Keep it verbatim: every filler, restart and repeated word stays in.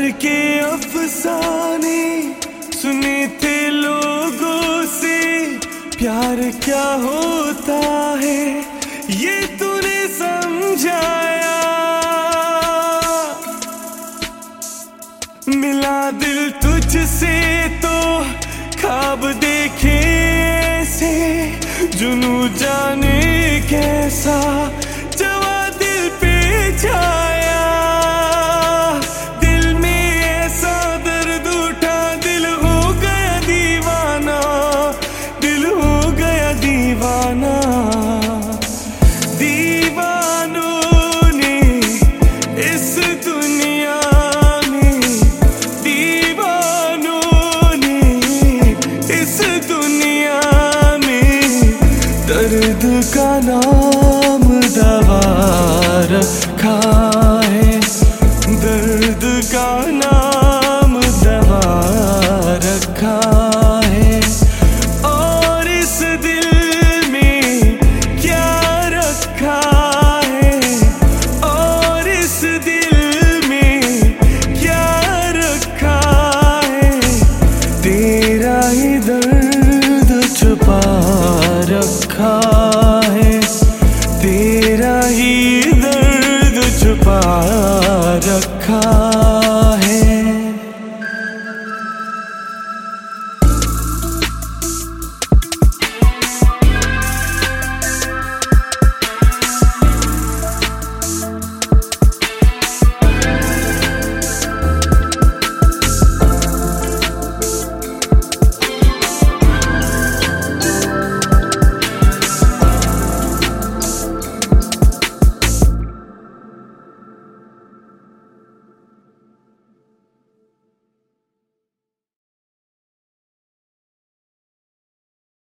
के अफसाने सुने थे लोगों से, प्यार क्या होता है ये तूने समझाया। मिला दिल तुझसे तो ख्वाब देखे ऐसे, जुनू जाने कैसा जवा दिल पे छाया। दिल में ऐसा दर्द उठा, दिल हो गया दीवाना, दिल हो गया दीवाना। दीवानों ने इस दुनिया में, दीवानों ने इस दुनिया में दर्द का नाम